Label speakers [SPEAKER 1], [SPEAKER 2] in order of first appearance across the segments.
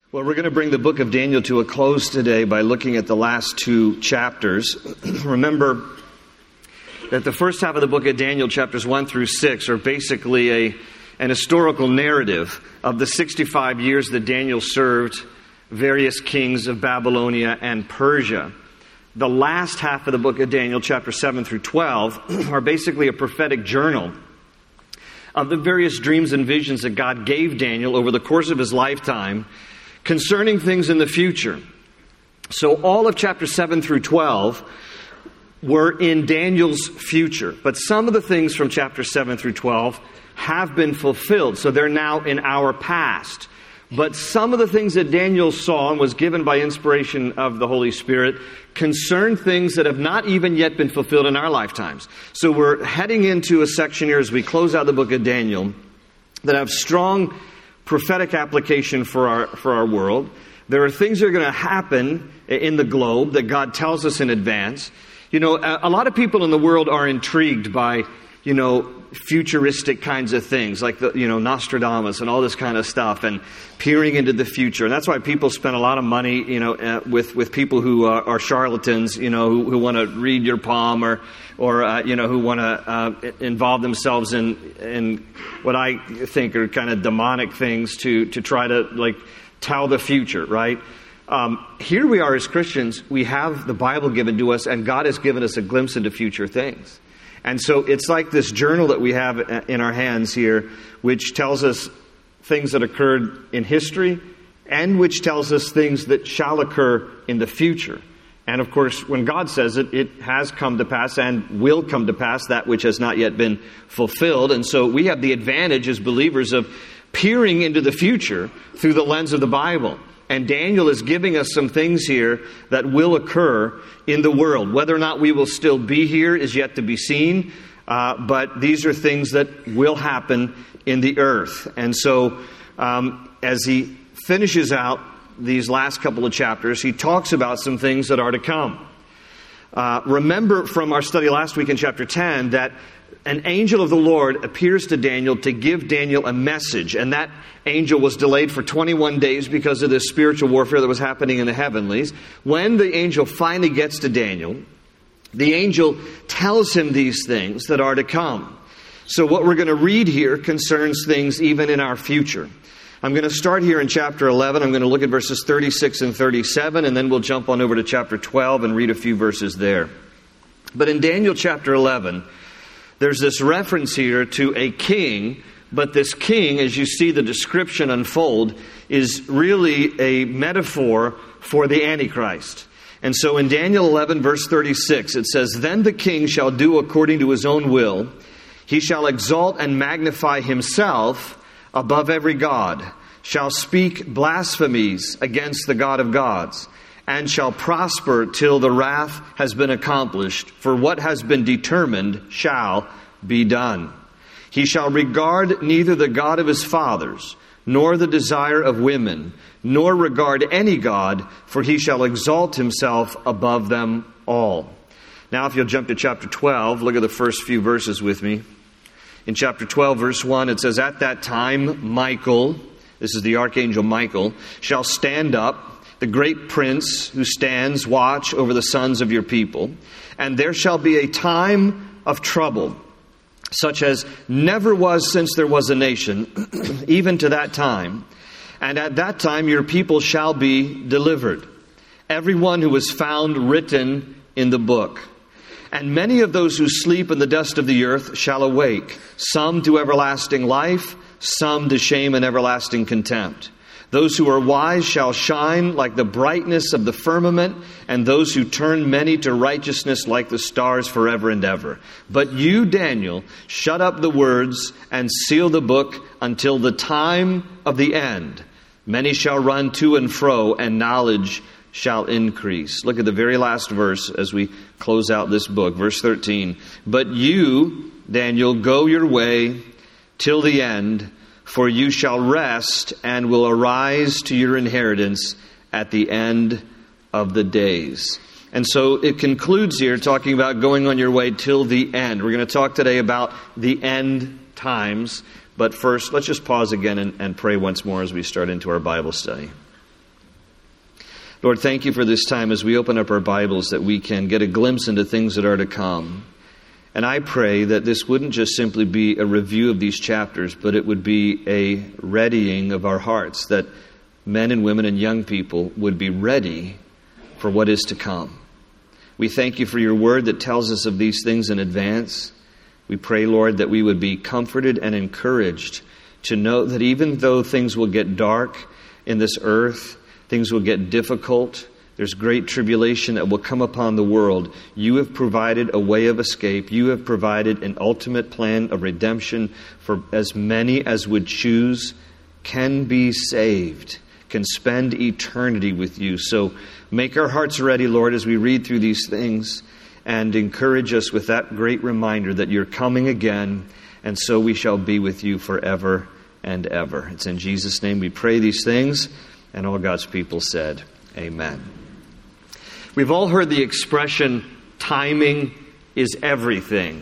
[SPEAKER 1] Well, we're going to bring the book of Daniel to a close today by looking at the last two chapters. Remember that the first half of the book of Daniel, chapters 1 through 6, are basically an historical narrative of the 65 years that Daniel served various kings of Babylonia and Persia. The last half of the book of Daniel, chapters 7 through 12, are basically a prophetic journal of the various dreams and visions that God gave Daniel over the course of his lifetime concerning things in the future. So all of chapter 7 through 12 were in Daniel's future. But some of the things from chapter 7 through 12 have been fulfilled. So they're now in our past. But some of the things that Daniel saw and was given by inspiration of the Holy Spirit concern things that have not even yet been fulfilled in our lifetimes. So we're heading into a section here as we close out the book of Daniel that have strong prophetic application for our world. There are things that are going to happen in the globe that God tells us in advance. You know, a lot of people in the world are intrigued by, futuristic kinds of things like Nostradamus and all this kind of stuff and peering into the future. And that's why people spend a lot of money, with people who are charlatans, who want to read your palm or who want to involve themselves in what I think are kind of demonic things to try to tell the future, right? Here we are as Christians, we have the Bible given to us and God has given us a glimpse into future things. And so it's like this journal that we have in our hands here, which tells us things that occurred in history and which tells us things that shall occur in the future. And of course, when God says it, it has come to pass and will come to pass, that which has not yet been fulfilled. And so we have the advantage as believers of peering into the future through the lens of the Bible. And Daniel is giving us some things here that will occur in the world. Whether or not we will still be here is yet to be seen. But these are things that will happen in the earth. And so as he finishes out these last couple of chapters, he talks about some things that are to come. Remember from our study last week in chapter 10 that an angel of the Lord appears to Daniel to give Daniel a message. And that angel was delayed for 21 days because of this spiritual warfare that was happening in the heavenlies. When the angel finally gets to Daniel, the angel tells him these things that are to come. So what we're going to read here concerns things even in our future. I'm going to start here in chapter 11. I'm going to look at verses 36 and 37, and then we'll jump on over to chapter 12 and read a few verses there. But in Daniel chapter 11, there's this reference here to a king, but this king, as you see the description unfold, is really a metaphor for the Antichrist. And so in Daniel 11, verse 36, it says, "Then the king shall do according to his own will. He shall exalt and magnify himself above every god, shall speak blasphemies against the God of gods, and shall prosper till the wrath has been accomplished, for what has been determined shall be done. He shall regard neither the God of his fathers, nor the desire of women, nor regard any god, for he shall exalt himself above them all." Now if you'll jump to chapter 12, look at the first few verses with me. In chapter 12, verse 1, it says, "At that time Michael," this is the archangel Michael, "shall stand up, the great prince who stands watch over the sons of your people. And there shall be a time of trouble, such as never was since there was a nation, even to that time. And at that time your people shall be delivered, everyone who is found written in the book. And many of those who sleep in the dust of the earth shall awake, some to everlasting life, some to shame and everlasting contempt. Those who are wise shall shine like the brightness of the firmament, and those who turn many to righteousness like the stars forever and ever. But you, Daniel, shut up the words and seal the book until the time of the end. Many shall run to and fro, and knowledge shall increase." Look at the very last verse as we close out this book, verse 13. "But you, Daniel, go your way till the end, for you shall rest and will arise to your inheritance at the end of the days." And so it concludes here talking about going on your way till the end. We're going to talk today about the end times. But first, let's just pause again and pray once more as we start into our Bible study. Lord, thank you for this time as we open up our Bibles that we can get a glimpse into things that are to come. And I pray that this wouldn't just simply be a review of these chapters, but it would be a readying of our hearts, that men and women and young people would be ready for what is to come. We thank you for your word that tells us of these things in advance. We pray, Lord, that we would be comforted and encouraged to know that even though things will get dark in this earth, things will get difficult, there's great tribulation that will come upon the world, you have provided a way of escape. You have provided an ultimate plan of redemption for as many as would choose, can be saved, can spend eternity with you. So make our hearts ready, Lord, as we read through these things, and encourage us with that great reminder that you're coming again, and so we shall be with you forever and ever. It's in Jesus' name we pray these things, and all God's people said, amen. We've all heard the expression, timing is everything.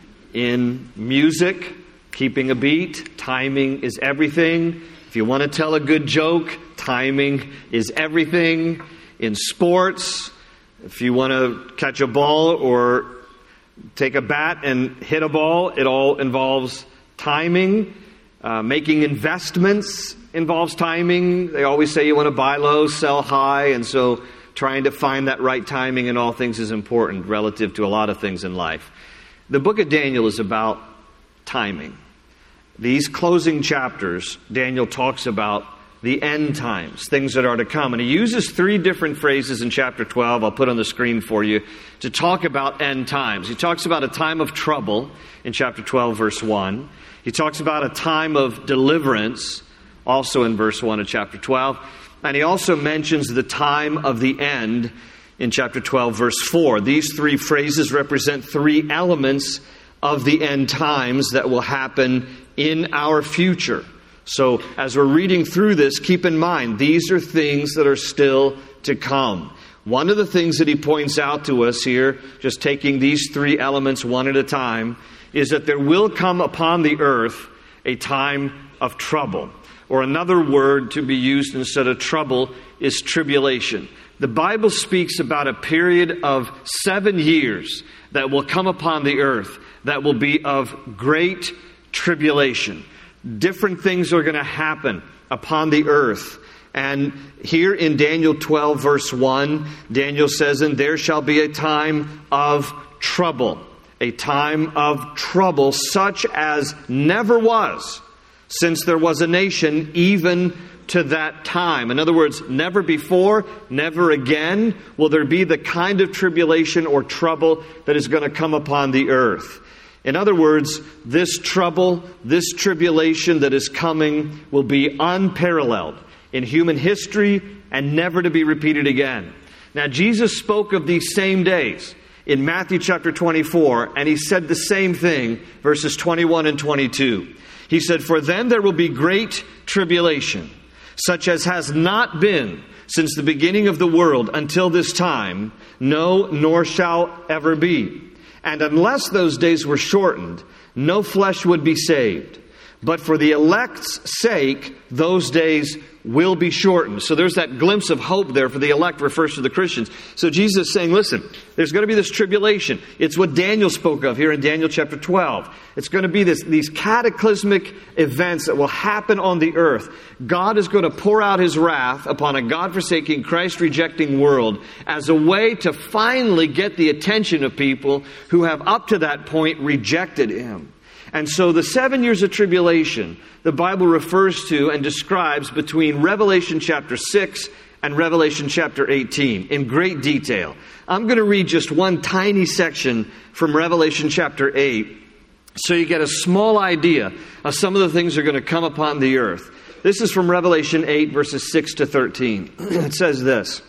[SPEAKER 1] In music, keeping a beat, timing is everything. If you want to tell a good joke, timing is everything. In sports, if you want to catch a ball or take a bat and hit a ball, it all involves timing. Making investments involves timing. They always say you want to buy low, sell high, and so trying to find that right timing in all things is important relative to a lot of things in life. The book of Daniel is about timing. These closing chapters, Daniel talks about the end times, things that are to come. And he uses three different phrases in chapter 12, I'll put on the screen for you, to talk about end times. He talks about a time of trouble in chapter 12, verse 1. He talks about a time of deliverance, also in verse 1 of chapter 12. And he also mentions the time of the end in chapter 12, verse 4. These three phrases represent three elements of the end times that will happen in our future. So as we're reading through this, keep in mind, these are things that are still to come. One of the things that he points out to us here, just taking these three elements one at a time, is that there will come upon the earth a time of trouble. Or another word to be used instead of trouble is tribulation. The Bible speaks about a period of 7 years that will come upon the earth that will be of great tribulation. Different things are going to happen upon the earth. And here in Daniel 12, verse 1, Daniel says, "And there shall be a time of trouble." A time of trouble such as never was since there was a nation, even to that time. In other words, never before, never again will there be the kind of tribulation or trouble that is going to come upon the earth. In other words, this trouble, this tribulation that is coming will be unparalleled in human history and never to be repeated again. Now, Jesus spoke of these same days in Matthew chapter 24, and he said the same thing, verses 21 and 22. He said, "For then there will be great tribulation, such as has not been since the beginning of the world until this time, no, nor shall ever be. And unless those days were shortened, no flesh would be saved. But for the elect's sake, those days will be shortened." So there's that glimpse of hope there for the elect, refers to the Christians. So Jesus is saying, listen, there's going to be this tribulation. It's what Daniel spoke of here in Daniel chapter 12. It's going to be these cataclysmic events that will happen on the earth. God is going to pour out His wrath upon a God-forsaking, Christ-rejecting world as a way to finally get the attention of people who have up to that point rejected Him. And so the 7 years of tribulation, the Bible refers to and describes between Revelation chapter 6 and Revelation chapter 18 in great detail. I'm going to read just one tiny section from Revelation chapter 8 so you get a small idea of some of the things that are going to come upon the earth. This is from Revelation 8, verses 6 to 13. It says this: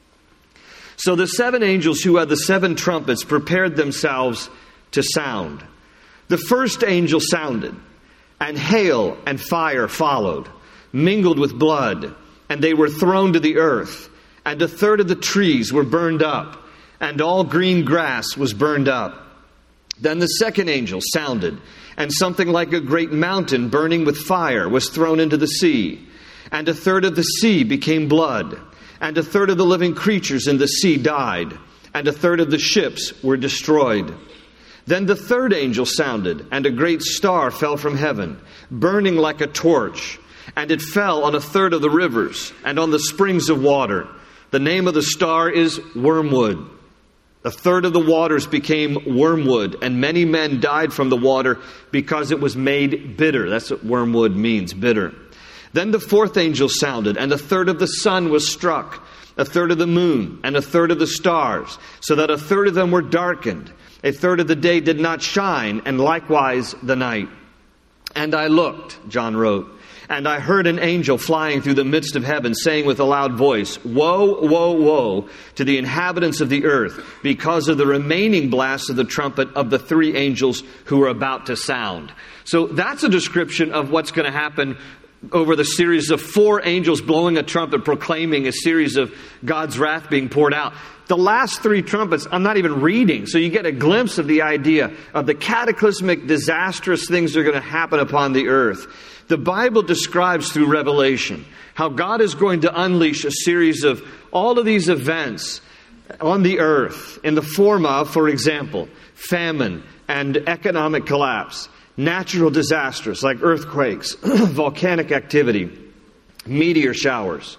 [SPEAKER 1] "So the seven angels who had the seven trumpets prepared themselves to sound. The first angel sounded, and hail and fire followed, mingled with blood, and they were thrown to the earth. And a third of the trees were burned up, and all green grass was burned up. Then the second angel sounded, and something like a great mountain burning with fire was thrown into the sea. And a third of the sea became blood, and a third of the living creatures in the sea died, and a third of the ships were destroyed. Then the third angel sounded, and a great star fell from heaven, burning like a torch, and it fell on a third of the rivers and on the springs of water. The name of the star is Wormwood. A third of the waters became wormwood, and many men died from the water because it was made bitter. That's what wormwood means, bitter. Then the fourth angel sounded, and a third of the sun was struck, a third of the moon, and a third of the stars, so that a third of them were darkened. A third of the day did not shine, and likewise the night. And I looked, John wrote, and I heard an angel flying through the midst of heaven, saying with a loud voice, Woe, woe, woe to the inhabitants of the earth, because of the remaining blast of the trumpet of the three angels who are about to sound. So that's a description of what's going to happen over the series of four angels blowing a trumpet, proclaiming a series of God's wrath being poured out. The last three trumpets, I'm not even reading, so you get a glimpse of the idea of the cataclysmic, disastrous things that are going to happen upon the earth. The Bible describes through Revelation how God is going to unleash a series of all of these events on the earth in the form of, for example, famine and economic collapse, natural disasters like earthquakes, volcanic activity, meteor showers,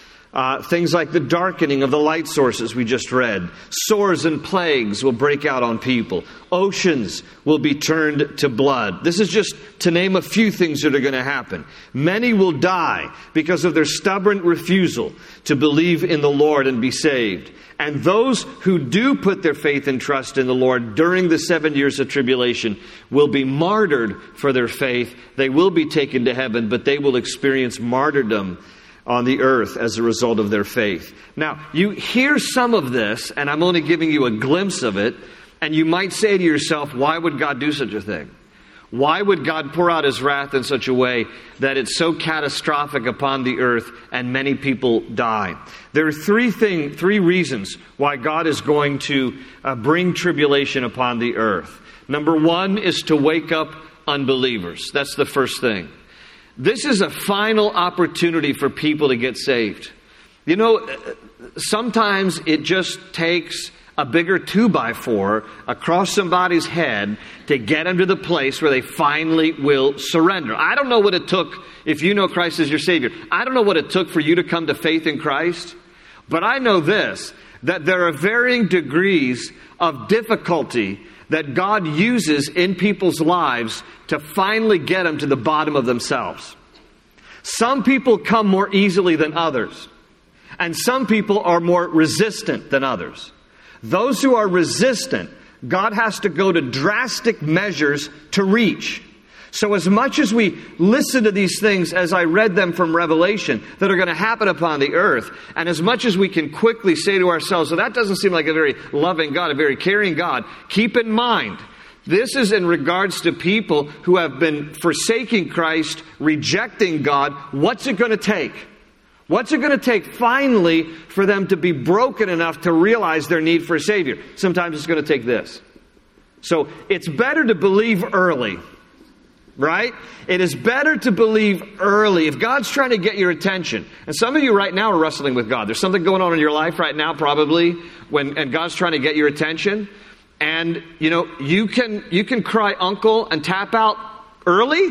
[SPEAKER 1] things like the darkening of the light sources we just read. Sores and plagues will break out on people. Oceans will be turned to blood. This is just to name a few things that are going to happen. Many will die because of their stubborn refusal to believe in the Lord and be saved. And those who do put their faith and trust in the Lord during the 7 years of tribulation will be martyred for their faith. They will be taken to heaven, but they will experience martyrdom on the earth as a result of their faith. Now, you hear some of this, and I'm only giving you a glimpse of it, and you might say to yourself, why would God do such a thing? Why would God pour out His wrath in such a way that it's so catastrophic upon the earth and many people die? There are three reasons why God is going to bring tribulation upon the earth. Number one is to wake up unbelievers. That's the first thing. This is a final opportunity for people to get saved. You know, sometimes it just takes a bigger 2x4 across somebody's head to get them to the place where they finally will surrender. I don't know what it took, if you know Christ as your Savior, I don't know what it took for you to come to faith in Christ, but I know this, that there are varying degrees of difficulty that God uses in people's lives to finally get them to the bottom of themselves. Some people come more easily than others, and some people are more resistant than others. Those who are resistant, God has to go to drastic measures to reach. So as much as we listen to these things as I read them from Revelation that are going to happen upon the earth, and as much as we can quickly say to ourselves, well, that doesn't seem like a very loving God, a very caring God, keep in mind, this is in regards to people who have been forsaking Christ, rejecting God. What's it going to take? What's it going to take finally for them to be broken enough to realize their need for a Savior? Sometimes it's going to take this. So it's better to believe early, right? It is better to believe early. If God's trying to get your attention, and some of you right now are wrestling with God. There's something going on in your life right now probably, and God's trying to get your attention. And, you know, you can cry uncle and tap out early,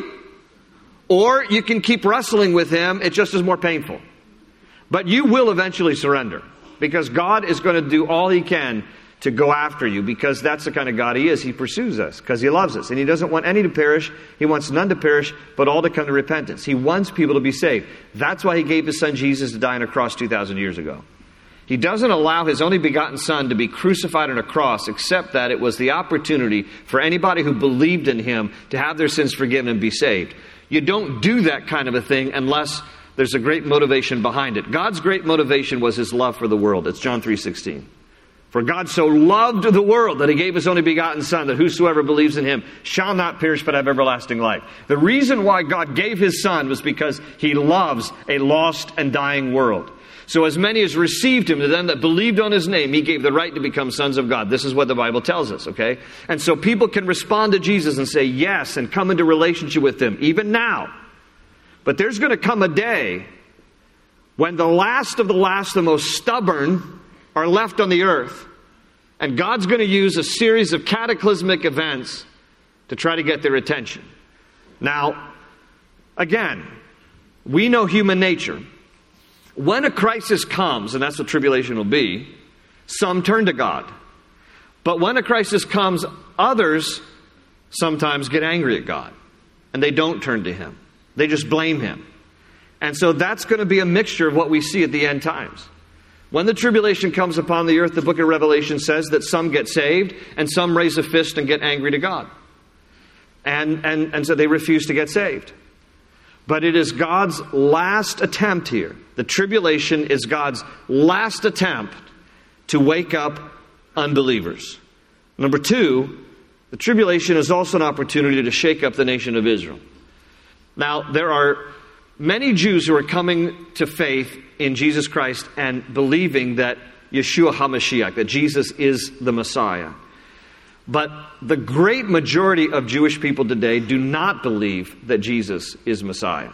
[SPEAKER 1] or you can keep wrestling with Him. It just is more painful. But you will eventually surrender, because God is going to do all He can to go after you, because that's the kind of God He is. He pursues us because He loves us, and He doesn't want any to perish. He wants none to perish, but all to come to repentance. He wants people to be saved. That's why He gave His Son Jesus to die on a cross 2,000 years ago. He doesn't allow His only begotten Son to be crucified on a cross, except that it was the opportunity for anybody who believed in Him to have their sins forgiven and be saved. You don't do that kind of a thing unless there's a great motivation behind it. God's great motivation was His love for the world. It's John 3:16. For God so loved the world that He gave His only begotten Son, that whosoever believes in Him shall not perish but have everlasting life. The reason why God gave His Son was because He loves a lost and dying world. So as many as received Him, to them that believed on His name, He gave the right to become sons of God. This is what the Bible tells us, okay? And so people can respond to Jesus and say yes and come into relationship with Him, even now. But there's going to come a day when the last of the last, the most stubborn, are left on the earth, and God's going to use a series of cataclysmic events to try to get their attention. Now, again, we know human nature. When a crisis comes, and that's what tribulation will be, some turn to God. But when a crisis comes, others sometimes get angry at God. And they don't turn to Him. They just blame Him. And so that's going to be a mixture of what we see at the end times. When the tribulation comes upon the earth, the book of Revelation says that some get saved and some raise a fist and get angry to God. And so they refuse to get saved. But it is God's last attempt here. The tribulation is God's last attempt to wake up unbelievers. Number two, the tribulation is also an opportunity to shake up the nation of Israel. Now, there are many Jews who are coming to faith in Jesus Christ and believing that Yeshua HaMashiach, that Jesus is the Messiah. But the great majority of Jewish people today do not believe that Jesus is Messiah.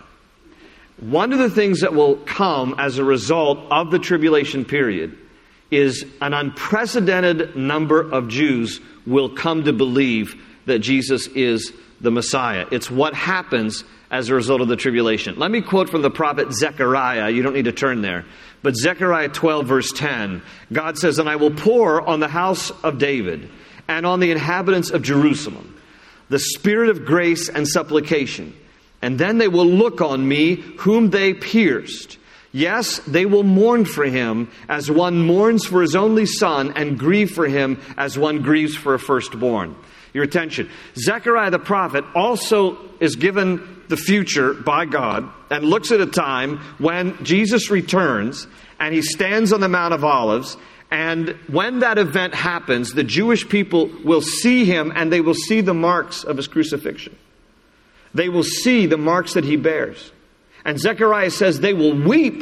[SPEAKER 1] One of the things that will come as a result of the tribulation period is an unprecedented number of Jews will come to believe that Jesus is the Messiah. It's what happens as a result of the tribulation. Let me quote from the prophet Zechariah. You don't need to turn there. But Zechariah 12, verse 10, God says, "And I will pour on the house of David and on the inhabitants of Jerusalem the spirit of grace and supplication. And then they will look on me whom they pierced. Yes, they will mourn for him as one mourns for his only son, and grieve for him as one grieves for a firstborn." Your attention. Zechariah the prophet also is given the future by God and looks at a time when Jesus returns and He stands on the Mount of Olives. And when that event happens, the Jewish people will see Him and they will see the marks of His crucifixion. They will see the marks that He bears. And Zechariah says they will weep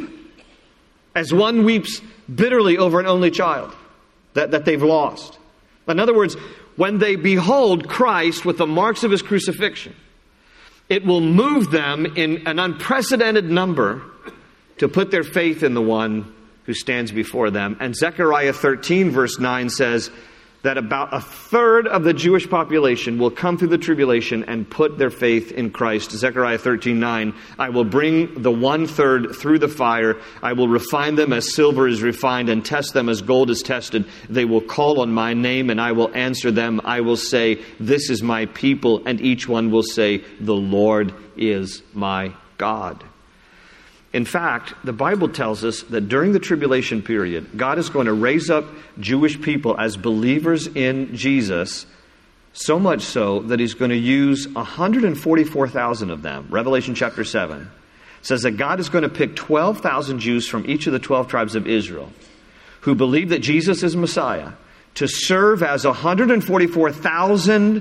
[SPEAKER 1] as one weeps bitterly over an only child that they've lost. In other words, when they behold Christ with the marks of His crucifixion, it will move them in an unprecedented number to put their faith in the one who stands before them. And Zechariah 13 verse 9 says that about a third of the Jewish population will come through the tribulation and put their faith in Christ. Zechariah 13:9, "I will bring the 1/3 through the fire. I will refine them as silver is refined and test them as gold is tested. They will call on my name and I will answer them. I will say, 'This is my people,' and each one will say, 'The Lord is my God.'" In fact, the Bible tells us that during the tribulation period, God is going to raise up Jewish people as believers in Jesus, so much so that He's going to use 144,000 of them. Revelation chapter 7 says that God is going to pick 12,000 Jews from each of the 12 tribes of Israel who believe that Jesus is Messiah to serve as 144,000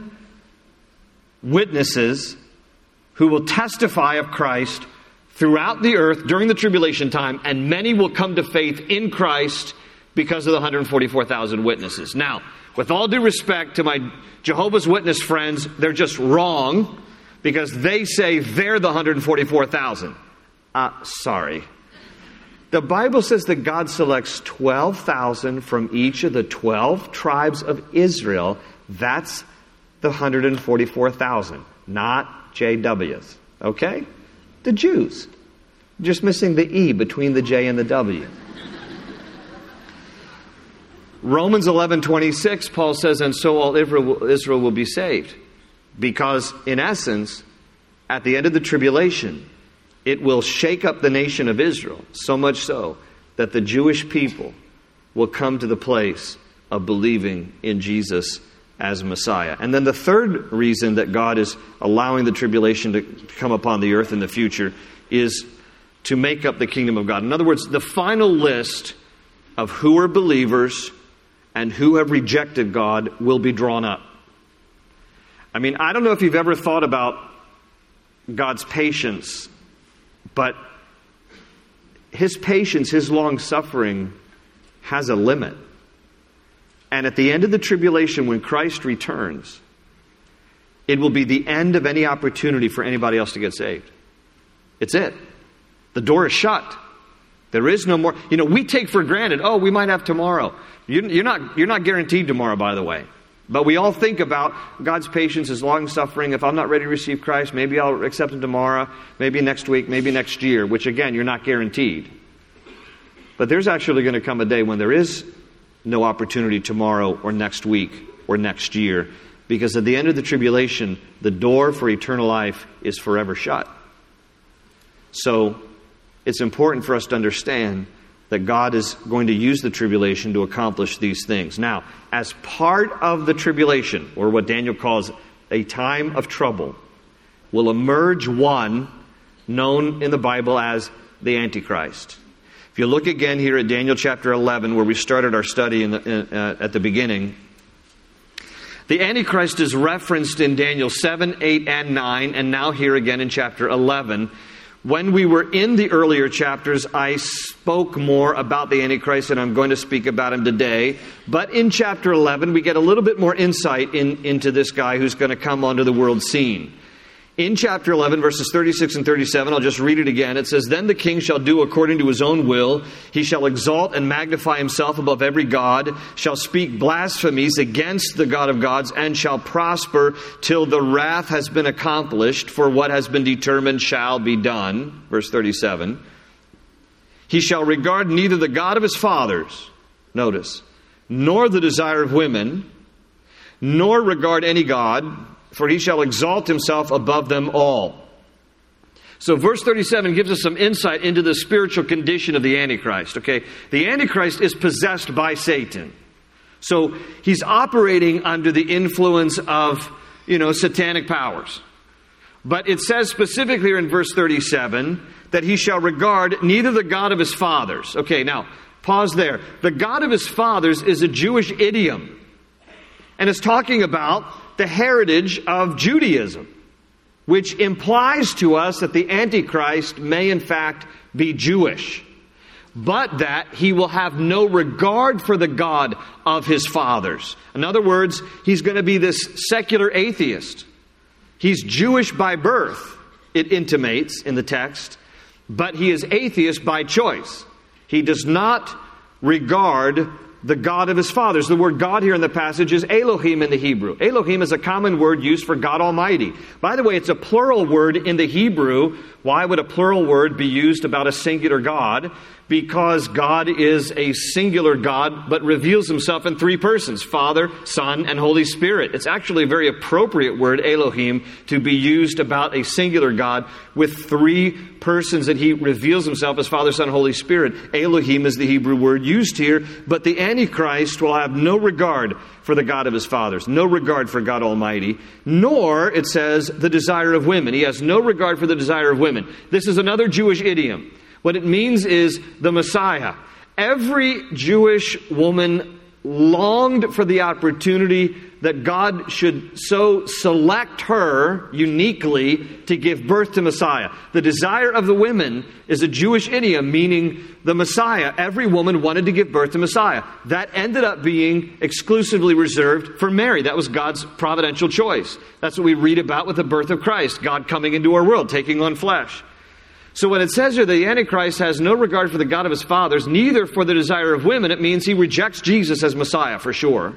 [SPEAKER 1] witnesses who will testify of Christ throughout the earth during the tribulation time, and many will come to faith in Christ because of the 144,000 witnesses. Now, with all due respect to my Jehovah's Witness friends, they're just wrong because they say they're the 144,000. Sorry. The Bible says that God selects 12,000 from each of the 12 tribes of Israel. That's the 144,000, not JWs. Okay? The Jews. Just missing the E between the J and the W. Romans 11:26, Paul says, "And so all Israel will be saved." Because, in essence, at the end of the tribulation, it will shake up the nation of Israel, so much so that the Jewish people will come to the place of believing in Jesus as Messiah. And then the third reason that God is allowing the tribulation to come upon the earth in the future is to make up the kingdom of God. In other words, the final list of who are believers and who have rejected God will be drawn up. I mean, I don't know if you've ever thought about God's patience, but His patience, His long suffering has a limit. And at the end of the tribulation, when Christ returns, it will be the end of any opportunity for anybody else to get saved. It's it. The door is shut. There is no more. We take for granted, we might have tomorrow. You're not guaranteed tomorrow, by the way. But we all think about God's patience, His long-suffering. If I'm not ready to receive Christ, maybe I'll accept Him tomorrow, maybe next week, maybe next year, which again, you're not guaranteed. But there's actually going to come a day when there is no opportunity tomorrow or next week or next year, because at the end of the tribulation, the door for eternal life is forever shut. So it's important for us to understand that God is going to use the tribulation to accomplish these things. Now, as part of the tribulation, or what Daniel calls a time of trouble, will emerge one known in the Bible as the Antichrist. If you look again here at Daniel chapter 11, where we started our study at the beginning, the Antichrist is referenced in Daniel 7, 8, and 9, and now here again in chapter 11. When we were in the earlier chapters, I spoke more about the Antichrist, and I'm going to speak about him today. But in chapter 11, we get a little bit more insight into this guy who's going to come onto the world scene. In chapter 11, verses 36 and 37, I'll just read it again. It says, "Then the king shall do according to his own will. He shall exalt and magnify himself above every god, shall speak blasphemies against the God of gods, and shall prosper till the wrath has been accomplished, for what has been determined shall be done." Verse 37. "He shall regard neither the God of his fathers," notice, "nor the desire of women, nor regard any god, for he shall exalt himself above them all." So verse 37 gives us some insight into the spiritual condition of the Antichrist. Okay, the Antichrist is possessed by Satan. So he's operating under the influence of, satanic powers. But it says specifically here in verse 37 that he shall regard neither the God of his fathers. Okay, now, pause there. The God of his fathers is a Jewish idiom. And it's talking about the heritage of Judaism, which implies to us that the Antichrist may in fact be Jewish, but that he will have no regard for the God of his fathers. In other words, he's going to be this secular atheist. He's Jewish by birth, it intimates in the text, but he is atheist by choice. He does not regard the God of his fathers. The word God here in the passage is Elohim in the Hebrew. Elohim is a common word used for God Almighty. By the way, it's a plural word in the Hebrew. Why would a plural word be used about a singular God? Because God is a singular God, but reveals himself in three persons: Father, Son, and Holy Spirit. It's actually a very appropriate word, Elohim, to be used about a singular God with three persons that he reveals himself as Father, Son, Holy Spirit. Elohim is the Hebrew word used here, but the Antichrist will have no regard for the God of his fathers, no regard for God Almighty, nor, it says, the desire of women. He has no regard for the desire of women. This is another Jewish idiom. What it means is the Messiah. Every Jewish woman longed for the opportunity that God should so select her uniquely to give birth to Messiah. The desire of the women is a Jewish idiom meaning the Messiah. Every woman wanted to give birth to Messiah. That ended up being exclusively reserved for Mary. That was God's providential choice. That's what we read about with the birth of Christ, God coming into our world, taking on flesh. So when it says here the Antichrist has no regard for the God of his fathers, neither for the desire of women, it means he rejects Jesus as Messiah for sure.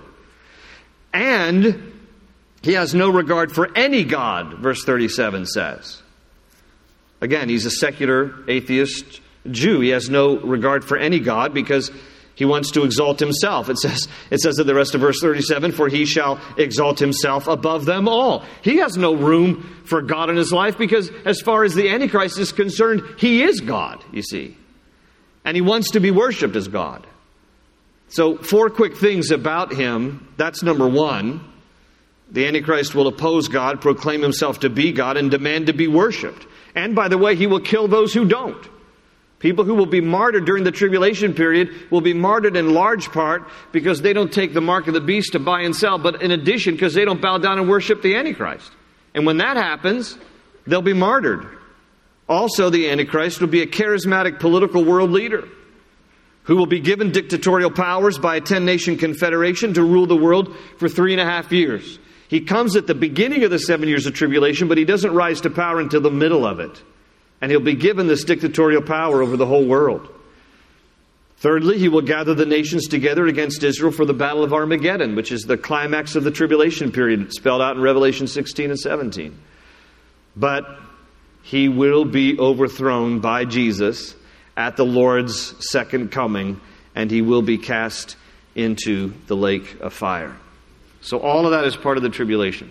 [SPEAKER 1] And he has no regard for any God, verse 37 says. Again, he's a secular atheist Jew. He has no regard for any God because he wants to exalt himself. It says in the rest of verse 37, "For he shall exalt himself above them all." He has no room for God in his life because as far as the Antichrist is concerned, he is God, you see. And he wants to be worshipped as God. So 4 quick things about him. That's number 1. The Antichrist will oppose God, proclaim himself to be God, and demand to be worshipped. And by the way, he will kill those who don't. People who will be martyred during the tribulation period will be martyred in large part because they don't take the mark of the beast to buy and sell, but in addition because they don't bow down and worship the Antichrist. And when that happens, they'll be martyred. Also, the Antichrist will be a charismatic political world leader who will be given dictatorial powers by a 10-nation confederation to rule the world for 3.5 years. He comes at the beginning of the 7 years of tribulation, but he doesn't rise to power until the middle of it. And he'll be given this dictatorial power over the whole world. Thirdly, he will gather the nations together against Israel for the battle of Armageddon, which is the climax of the tribulation period spelled out in Revelation 16 and 17. But he will be overthrown by Jesus at the Lord's second coming, and he will be cast into the lake of fire. So all of that is part of the tribulation.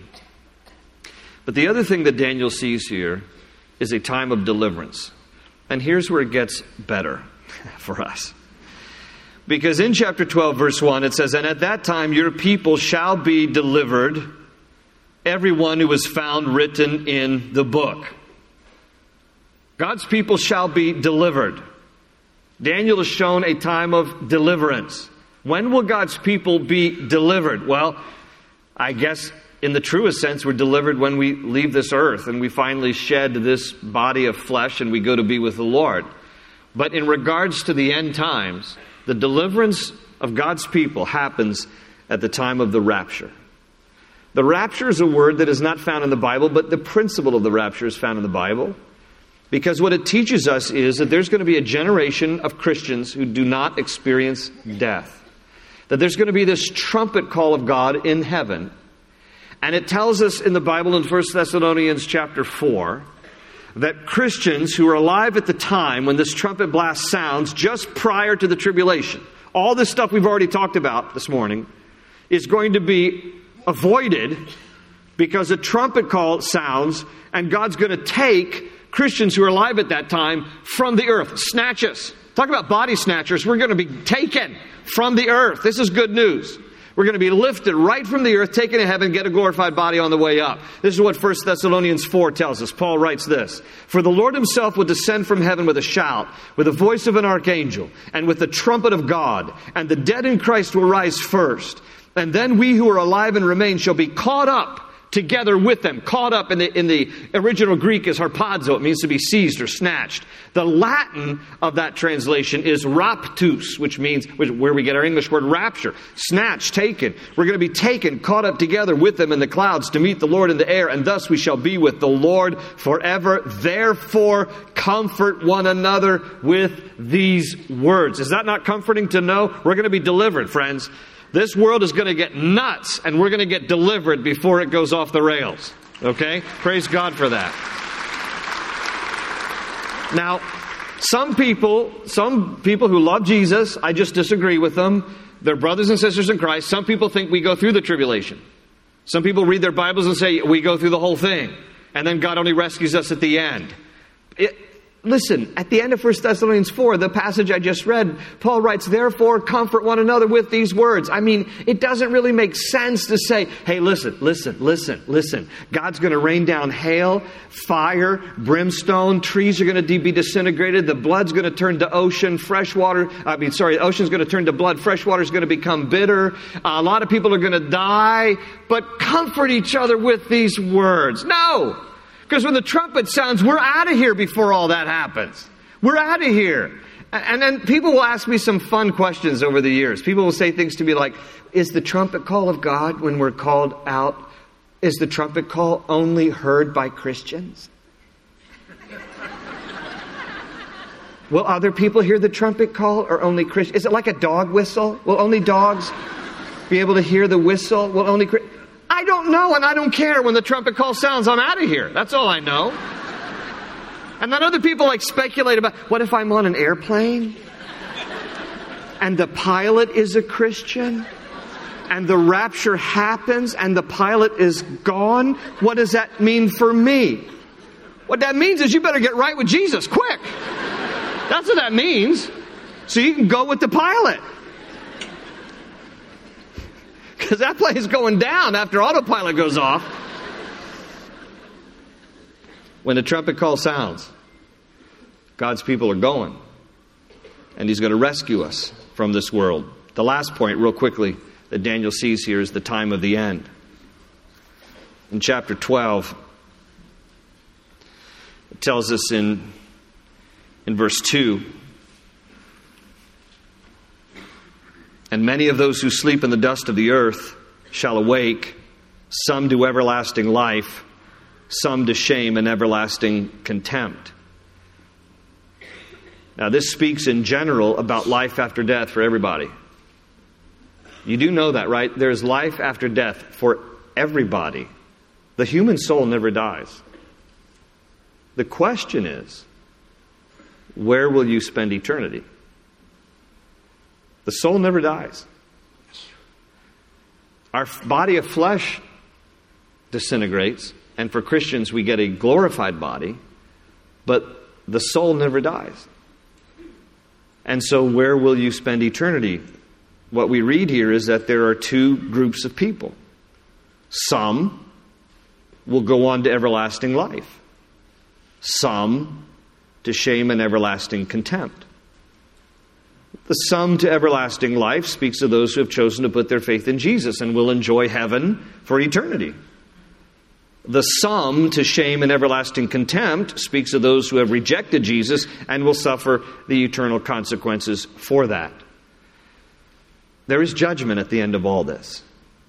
[SPEAKER 1] But the other thing that Daniel sees here is a time of deliverance. And here's where it gets better for us. Because in chapter 12, verse 1, it says, "And at that time your people shall be delivered, everyone who was found written in the book." God's people shall be delivered. Daniel is shown a time of deliverance. When will God's people be delivered? Well, I guess in the truest sense, we're delivered when we leave this earth and we finally shed this body of flesh and we go to be with the Lord. But in regards to the end times, the deliverance of God's people happens at the time of the rapture. The rapture is a word that is not found in the Bible, but the principle of the rapture is found in the Bible. Because what it teaches us is that there's going to be a generation of Christians who do not experience death. That there's going to be this trumpet call of God in heaven. And it tells us in the Bible in 1 Thessalonians chapter 4 that Christians who are alive at the time when this trumpet blast sounds just prior to the tribulation, all this stuff we've already talked about this morning, is going to be avoided because a trumpet call sounds and God's going to take Christians who are alive at that time from the earth. Snatch us. Talk about body snatchers. We're going to be taken from the earth. This is good news. We're going to be lifted right from the earth, taken to heaven, get a glorified body on the way up. This is what 1 Thessalonians 4 tells us. Paul writes this: "For the Lord himself will descend from heaven with a shout, with the voice of an archangel, and with the trumpet of God, and the dead in Christ will rise first. And then we who are alive and remain shall be caught up together with them." Caught up in the original Greek is harpazo. It means to be seized or snatched. The Latin of that translation is raptus, which means where we get our English word rapture. Snatched, taken. We're going to be taken, caught up together with them in the clouds to meet the Lord in the air, and thus we shall be with the Lord forever. Therefore, comfort one another with these words. Is that not comforting to know? We're going to be delivered, friends. This world is going to get nuts, and we're going to get delivered before it goes off the rails. Okay? Praise God for that. Now, some people who love Jesus, I just disagree with them. They're brothers and sisters in Christ. Some people think we go through the tribulation. Some people read their Bibles and say we go through the whole thing, and then God only rescues us at the end. Listen, at the end of 1 Thessalonians 4, the passage I just read, Paul writes, "Therefore, comfort one another with these words." I mean, it doesn't really make sense to say, hey, listen. God's going to rain down hail, fire, brimstone, trees are going to be disintegrated, the blood's going to turn to ocean, the ocean's going to turn to blood, fresh water's going to become bitter, a lot of people are going to die, but comfort each other with these words. No! Because when the trumpet sounds, we're out of here before all that happens. We're out of here. And then people will ask me some fun questions over the years. People will say things to me like, is the trumpet call of God when we're called out, is the trumpet call only heard by Christians? Will other people hear the trumpet call or only Christians? Is it like a dog whistle? Will only dogs be able to hear the whistle? Will only Christians? I don't know, and I don't care. When the trumpet call sounds, I'm out of here. That's all I know. And then other people speculate about, what if I'm on an airplane and the pilot is a Christian and the rapture happens and the pilot is gone? What does that mean for me? What that means is you better get right with Jesus quick. That's what that means. So you can go with the pilot. Because that plane's going down after autopilot goes off. When the trumpet call sounds, God's people are going. And He's going to rescue us from this world. The last point, real quickly, that Daniel sees here is the time of the end. In chapter 12, it tells us in verse 2, "And many of those who sleep in the dust of the earth shall awake, some to everlasting life, some to shame and everlasting contempt." Now, this speaks in general about life after death for everybody. You do know that, right? There's life after death for everybody. The human soul never dies. The question is, where will you spend eternity? The soul never dies. Our body of flesh disintegrates, and for Christians we get a glorified body, but the soul never dies. And so where will you spend eternity? What we read here is that there are two groups of people. Some will go on to everlasting life. Some to shame and everlasting contempt. The some to everlasting life speaks of those who have chosen to put their faith in Jesus and will enjoy heaven for eternity. The some to shame and everlasting contempt speaks of those who have rejected Jesus and will suffer the eternal consequences for that. There is judgment at the end of all this.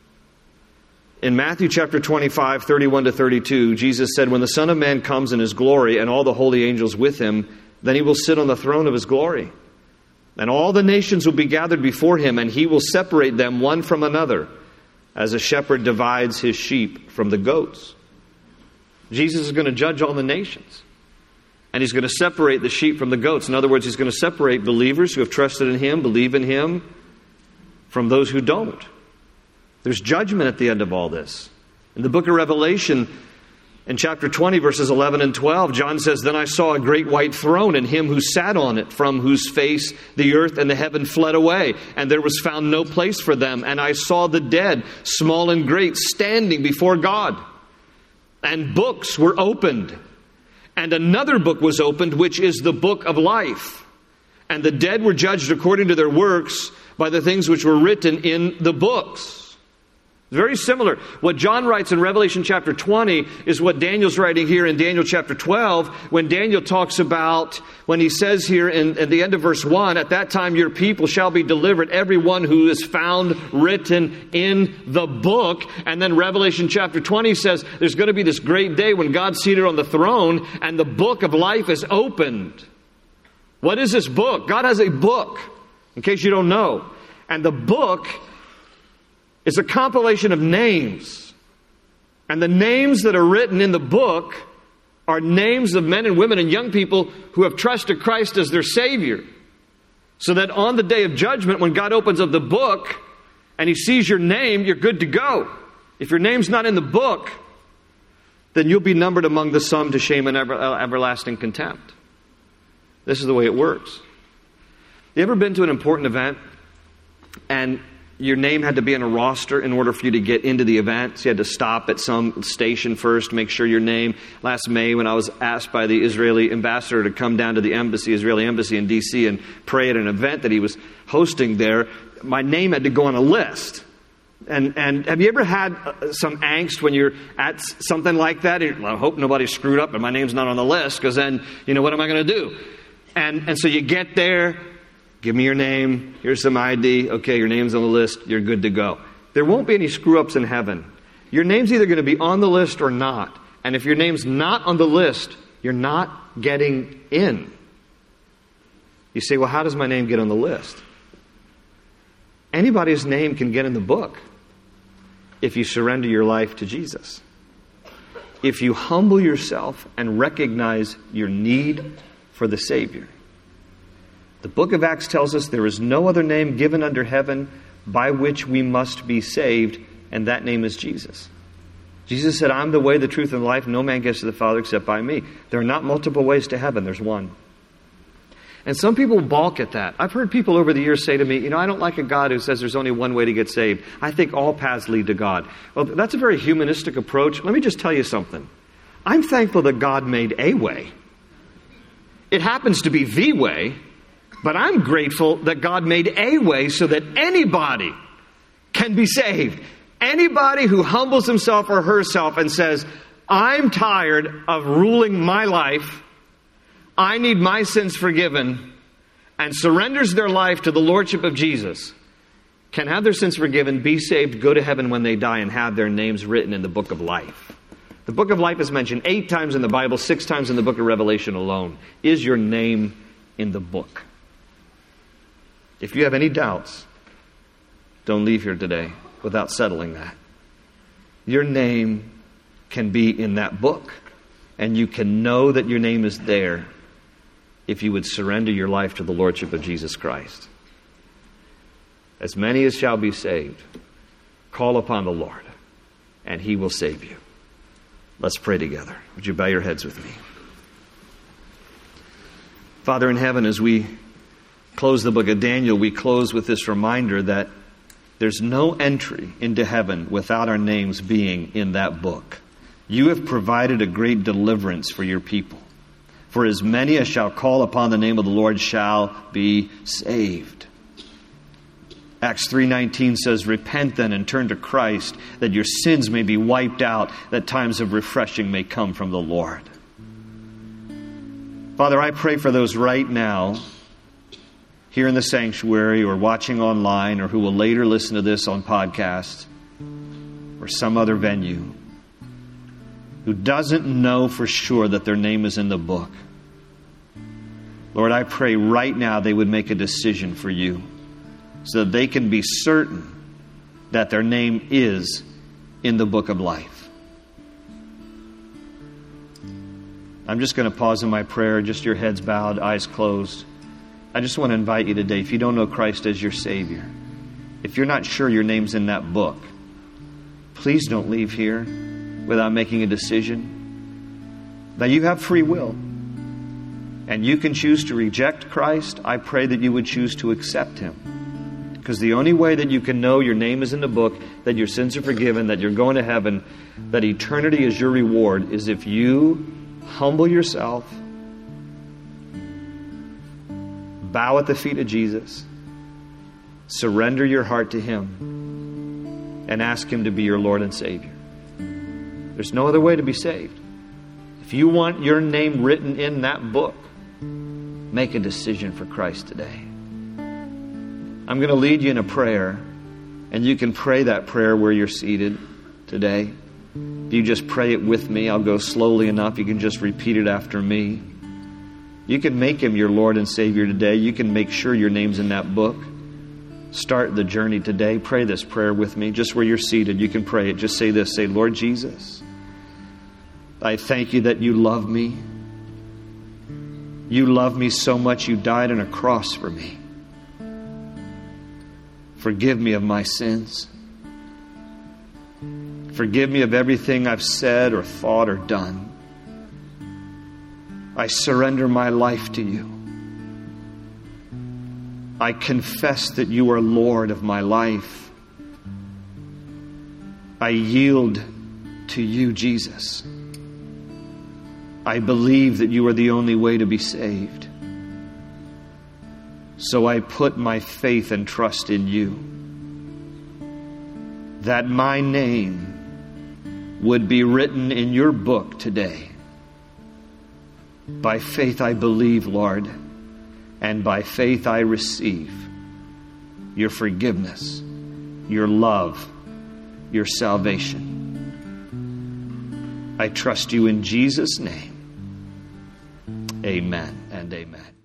[SPEAKER 1] In Matthew chapter 25, 31 to 32, Jesus said, "When the Son of Man comes in His glory and all the holy angels with Him, then He will sit on the throne of His glory. And all the nations will be gathered before Him, and He will separate them one from another, as a shepherd divides his sheep from the goats." Jesus is going to judge all the nations. And He's going to separate the sheep from the goats. In other words, He's going to separate believers who have trusted in Him, believe in Him, from those who don't. There's judgment at the end of all this. In the book of Revelation, in chapter 20, verses 11 and 12, John says, "Then I saw a great white throne, and Him who sat on it, from whose face the earth and the heaven fled away, and there was found no place for them. And I saw the dead, small and great, standing before God. And books were opened. And another book was opened, which is the book of life. And the dead were judged according to their works by the things which were written in the books." Very similar. What John writes in Revelation chapter 20 is what Daniel's writing here in Daniel chapter 12, when Daniel talks about, when he says here at the end of verse 1, "At that time your people shall be delivered, every one who is found written in the book." And then Revelation chapter 20 says there's going to be this great day when God's seated on the throne and the book of life is opened. What is this book? God has a book, in case you don't know. And the book is a compilation of names. And the names that are written in the book are names of men and women and young people who have trusted Christ as their Savior. So that on the day of judgment, when God opens up the book and He sees your name, you're good to go. If your name's not in the book, then you'll be numbered among the some to shame and everlasting contempt. This is the way it works. You ever been to an important event and your name had to be on a roster in order for you to get into the event? So you had to stop at some station first to make sure your name. Last May, when I was asked by the Israeli ambassador to come down to the Israeli embassy in D.C. and pray at an event that he was hosting there, my name had to go on a list. And have you ever had some angst when you're at something like that? I hope nobody screwed up and my name's not on the list, because then, what am I going to do? And so you get there. Give me your name. Here's some ID. Okay, your name's on the list. You're good to go. There won't be any screw-ups in heaven. Your name's either going to be on the list or not. And if your name's not on the list, you're not getting in. You say, well, how does my name get on the list? Anybody's name can get in the book if you surrender your life to Jesus. If you humble yourself and recognize your need for the Savior. The book of Acts tells us there is no other name given under heaven by which we must be saved, and that name is Jesus. Jesus said, "I'm the way, the truth, and the life. No man gets to the Father except by me." There are not multiple ways to heaven. There's one. And some people balk at that. I've heard people over the years say to me, I don't like a God who says there's only one way to get saved. I think all paths lead to God. Well, that's a very humanistic approach. Let me just tell you something. I'm thankful that God made a way. It happens to be the way. But I'm grateful that God made a way so that anybody can be saved. Anybody who humbles himself or herself and says, I'm tired of ruling my life, I need my sins forgiven, and surrenders their life to the Lordship of Jesus, can have their sins forgiven, be saved, go to heaven when they die, and have their names written in the book of life. The book of life is mentioned 8 times in the Bible, 6 times in the book of Revelation alone. Is your name in the book. If you have any doubts, don't leave here today without settling that. Your name can be in that book, and you can know that your name is there if you would surrender your life to the Lordship of Jesus Christ. As many as shall be saved, call upon the Lord, and He will save you. Let's pray together. Would you bow your heads with me? Father in heaven, as we close the book of Daniel, we close with this reminder that there's no entry into heaven without our names being in that book. You have provided a great deliverance for your people. For as many as shall call upon the name of the Lord shall be saved. Acts 3:19 says, repent then and turn to Christ, that your sins may be wiped out, that times of refreshing may come from the Lord. Father, I pray for those right now, here in the sanctuary or watching online, or who will later listen to this on podcast or some other venue, who doesn't know for sure that their name is in the book. Lord, I pray right now they would make a decision for you so that they can be certain that their name is in the book of life. I'm just going to pause in my prayer, just your heads bowed, eyes closed. I just want to invite you today, if you don't know Christ as your Savior, if you're not sure your name's in that book, please don't leave here without making a decision. Now, you have free will, and you can choose to reject Christ. I pray that you would choose to accept Him. Because the only way that you can know your name is in the book, that your sins are forgiven, that you're going to heaven, that eternity is your reward, is if you humble yourself, bow at the feet of Jesus, surrender your heart to Him, and ask Him to be your Lord and Savior. There's no other way to be saved. If you want your name written in that book, make a decision for Christ today. I'm going to lead you in a prayer, and you can pray that prayer where you're seated today. If you just pray it with me, I'll go slowly enough. You can just repeat it after me. You can make Him your Lord and Savior today. You can make sure your name's in that book. Start the journey today. Pray this prayer with me. Just where you're seated, you can pray it. Just say this. Say, Lord Jesus, I thank you that you love me. You love me so much you died on a cross for me. Forgive me of my sins. Forgive me of everything I've said or thought or done. I surrender my life to you. I confess that you are Lord of my life. I yield to you, Jesus. I believe that you are the only way to be saved. So I put my faith and trust in you, that my name would be written in your book today. By faith I believe, Lord, and by faith I receive your forgiveness, your love, your salvation. I trust you in Jesus' name. Amen and amen.